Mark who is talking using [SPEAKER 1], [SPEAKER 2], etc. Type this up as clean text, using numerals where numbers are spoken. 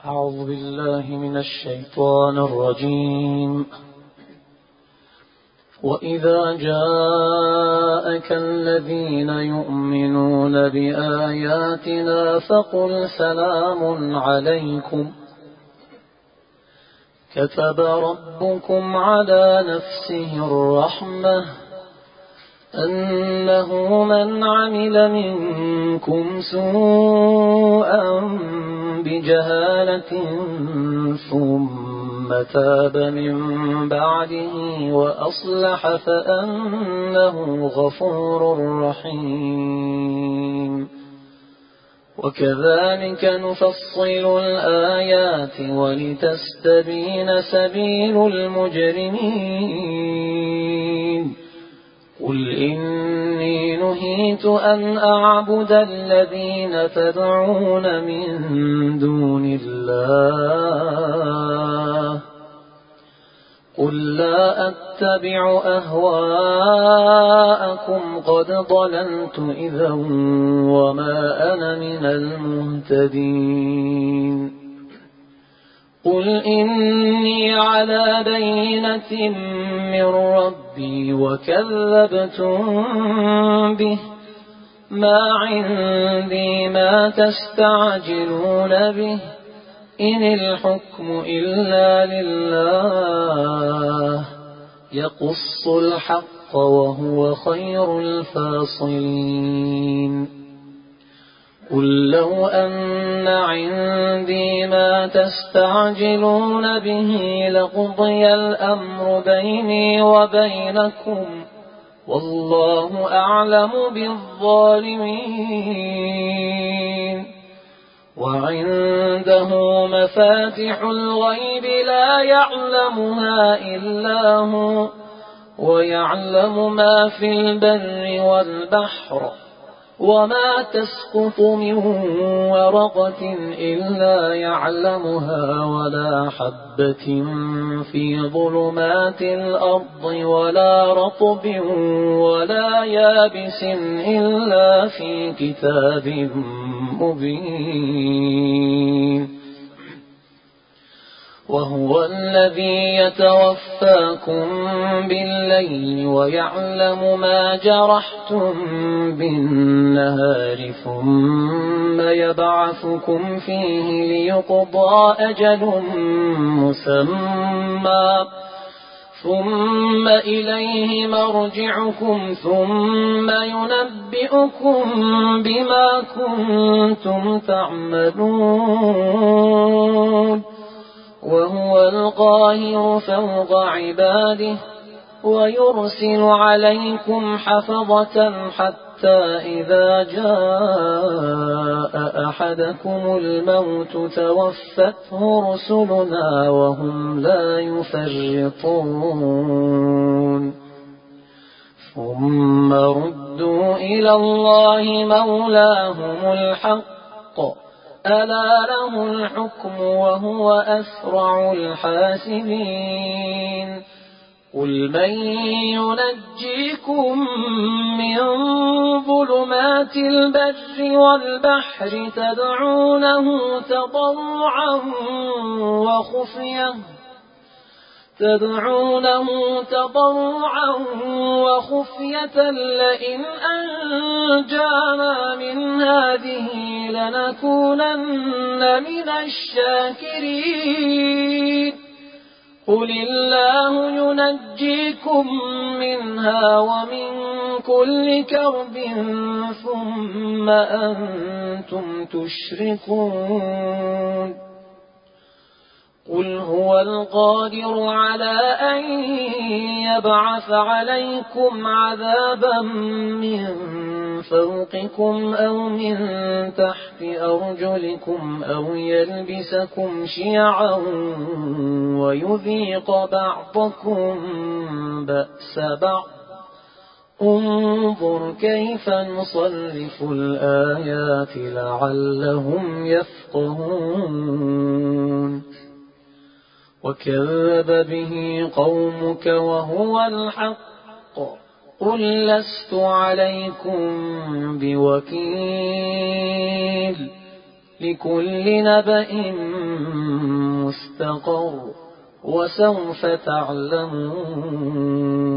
[SPEAKER 1] أعوذ بالله من الشيطان الرجيم. وإذا جاءك الذين يؤمنون بآياتنا فقل سلام عليكم كتب ربكم على نفسه الرحمة أنه من عمل منكم سوءا بجهالة ثم تاب من بعده وأصلح فأنه غفور رحيم. وكذلك نفصل الآيات ولتستبين سبيل المجرمين. قل إني نهيت أن أعبد الذين تدعون من دون الله قل لا أتبع أهواءكم قد ضللت إذا وما أنا من المهتدين. قل إني على بينة من ربي وكذبتم به ما عندي ما تستعجلون به إن الحكم إلا لله يقص الحق وهو خير الفاصلين. قل لو أن عندي ما تستعجلون به لقضي الأمر بيني وبينكم والله أعلم بالظالمين. وعنده مفاتح الغيب لا يعلمها إلا هو ويعلم ما في البر والبحر وما تسقط من ورقة إلا يعلمها ولا حبة في ظلمات الأرض ولا رطب ولا يابس إلا في كتاب مبين. وهو الذي يتوفاكم بالليل ويعلم ما جرحتم بالنهار ثم يبعثكم فيه ليقضى أجل مسمى ثم إليه مرجعكم ثم ينبئكم بما كنتم تعملون. وهو القاهر فوق عباده ويرسل عليكم حفظة حتى إذا جاء أحدكم الموت توفته رسلنا وهم لا يفرطون. ثم ردوا إلى الله مولاهم الحق ألا له الحكم وهو أسرع الحاسبين. قل من ينجيكم من ظلمات البر والبحر تدعونه تضرعا وخفية لئن أنجانا من هذه لنكونن من الشاكرين. قل الله ينجيكم منها ومن كل كرب ثم أنتم تشركون. قل هو القادر على أن يبعث عليكم عذابا من فوقكم أو من تحت أرجلكم أو يلبسكم شيعا ويذيق بعضكم بأس بعض. انظر كيف نصرف الآيات لعلهم يفقهون. وكذب به قومك وهو الحق قل لست عليكم بوكيل لكل نبأ مستقر وسوف تعلمون.